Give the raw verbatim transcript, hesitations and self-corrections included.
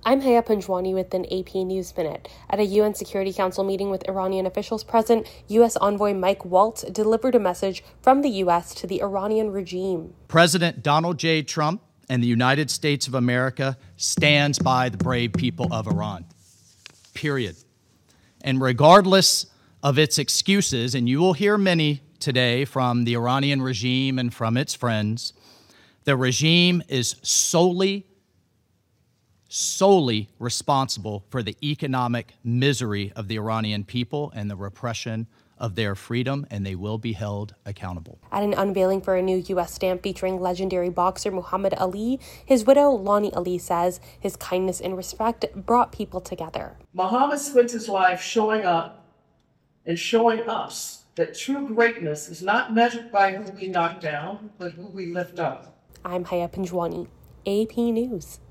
I'm Haya Panjwani with an A P News Minute. At a U N Security Council meeting with Iranian officials present, U S envoy Mike Waltz delivered a message from the U S to the Iranian regime. President Donald J. Trump and the United States of America stands by the brave people of Iran. Period. And regardless of its excuses, and you will hear many today from the Iranian regime and from its friends, the regime is solely solely responsible for the economic misery of the Iranian people and the repression of their freedom, and they will be held accountable. At an unveiling for a new U S stamp featuring legendary boxer Muhammad Ali, his widow Lonnie Ali says his kindness and respect brought people together. Muhammad spent his life showing up and showing us that true greatness is not measured by who we knock down, but who we lift up. I'm Haya Panjwani, A P News.